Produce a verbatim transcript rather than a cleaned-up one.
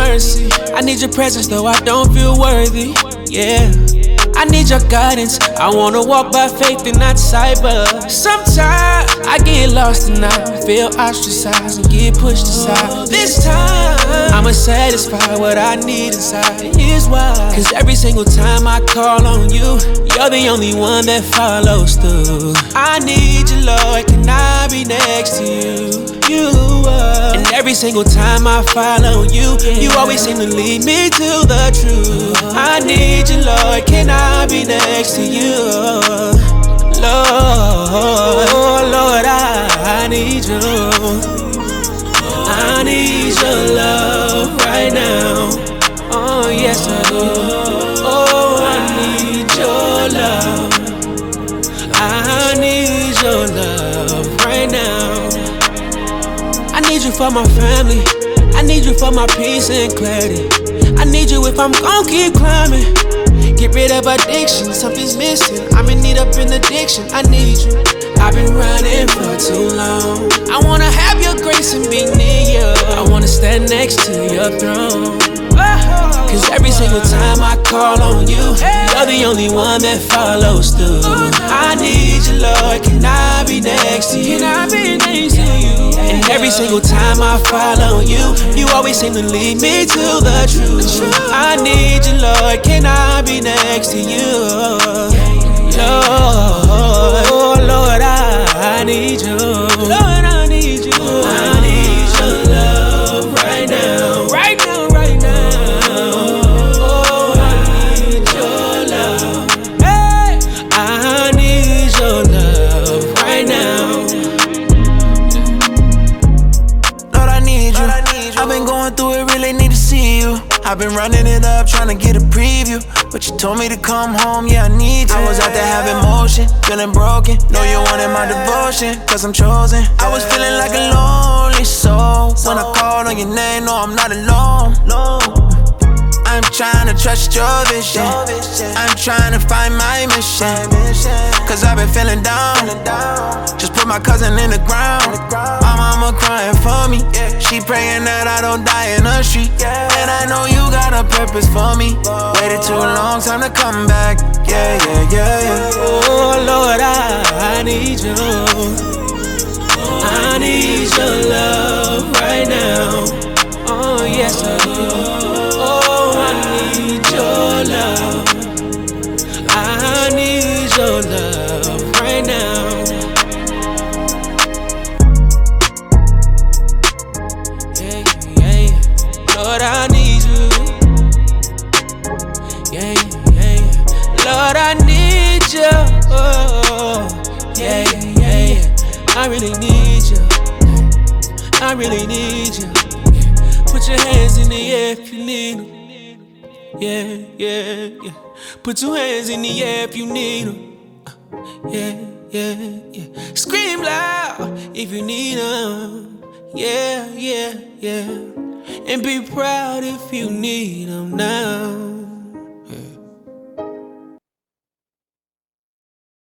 mercy. I need your presence, though I don't feel worthy. Yeah, I need your guidance. I wanna walk by faith and not sight, but sometimes I get lost and I feel ostracized and get pushed aside. This time I'ma satisfy what I need inside. Here's why: cause every single time I call on you, you're the only one that follows through. I need you, Lord, can I be next to you? You are. And every single time I follow you, you always seem to lead me to the truth. I need you, Lord, can I be next to you? Lord, oh Lord, I, I need you. I need your love right now. Oh yes I do. Oh, I need your love. I need your love right now. I need you for my family. I need you for my peace and clarity. I need you if I'm gon' keep climbing. Get rid of addiction, something's missing. I'm in need up in addiction, I need you. I've been running for too long. I wanna have your grace and be near you. I wanna stand next to your throne. Cause every single time I call on you, you're the only one that follows through. I need you, Lord, can I be next to you? Can I be next to you? And every single time I follow you, you always seem to lead me to the truth. I need you, Lord, can I be next to you? Lord, oh Lord, I, I need you. Lord, I need you. I need your love right now. Right now, right now. Oh, I need your love. Hey, I need your love right now. Lord, I need you. I've been going through it, really need to see you. I've been running it up, trying to get a preview, but you told me to come home, yeah, I need you. I was out there having motion, feeling broken. Know you wanted my devotion, cause I'm chosen. I was feeling like a lonely soul when I called on your name, no, I'm not alone. I'm trying to trust your vision. I'm trying to find my mission. Cause I've been feeling down. Just put my cousin in the ground. My mama crying for me. She praying that I don't die in the street. And I know you got a purpose for me. Waited too long, time to come back. Yeah, yeah, yeah, yeah. Oh Lord, I, I need you. I need your love right now. Oh yes I do. Oh, I need your love. I need your love right now. Yeah, yeah, yeah. Lord, I need you. Yeah, yeah, yeah. Lord, I need you. Oh, yeah, yeah, yeah. I really need you. I really need you. Put your hands in the air if you need them. Yeah, yeah, yeah. Put your hands in the air if you need them. Yeah, yeah, yeah. Scream loud if you need them. Yeah, yeah, yeah. And be proud if you need them now.